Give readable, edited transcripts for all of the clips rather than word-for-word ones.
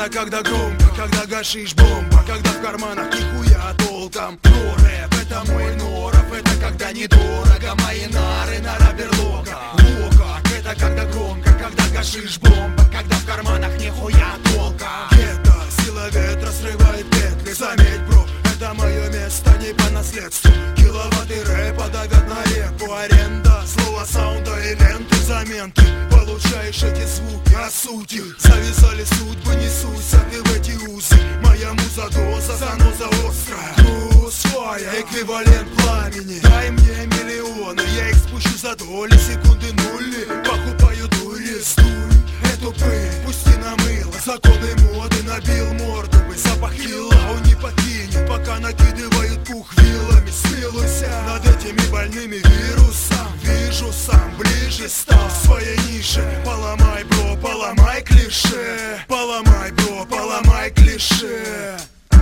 когда громко, когда гашишь бомба, когда в карманах нихуя толком. Про рэп это мой норов, это когда недорого, мои нары, нора берлога. Локок это когда громко, когда гашишь бомба, когда в карманах нихуя толком. Гетто, сила ветра срывает петли, заметь, бро, это мое место не по наследству. Киловатты рэпа давят на репу, аренда злого саунда и ленты взамен ты получаешь эти звуки, а сути завязали судьбы, не суйся ты в эти узы. Моя муза доза, заноза острая, груз фая, эквивалент пламени. Дай мне миллионы, я их спущу за доли секунды нули. Покупаю дури, стуй эту пыль, пусти на мыло. Законы моды набил морду бы, запах хила он не покинет, пока накидывают пух вилами. Смилуйся над этими больными вирусом, вижу сам ближе стал в своей нише. Поломай, бро, поломай клише, поломай, бро, поломай клише.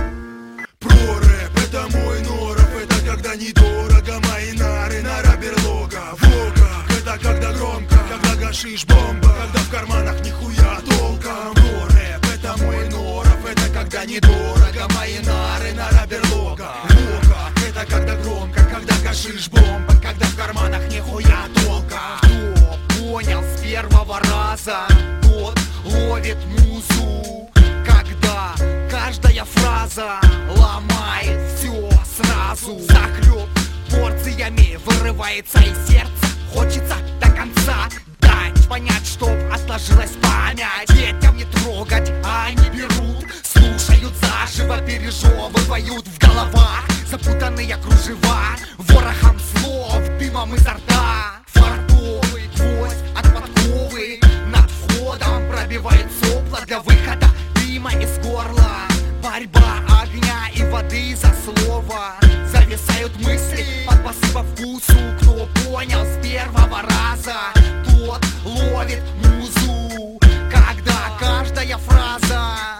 Про рэп это мой норов, это когда недорого, мои нары, нора берлога. Воках это когда громко, когда гашишь бомба, когда в карманах нихуя толком. Про рэп это мой норов, это когда недорого, мои нары, нора берлога. Воках это когда громко, когда гашишь бомба, когда в карманах нихуя толком. Кто понял с первого раза, тот ловит музу, когда каждая фраза ломает все сразу. Захлеб порциями вырывается из сердца, хочется до конца дать понять, чтоб отложилась память. Детям не трогать, а они берут, слушают заживо, пережевывают в головах запутанные кружева ворохом слов, дымом изо рта. Фартовый гвоздь от подковы над входом пробивает сопла для выхода дыма из горла. Борьба огня и воды за слово, зависают мысли под басы по вкусу. Кто понял с первого раза, тот ловит музу, когда каждая фраза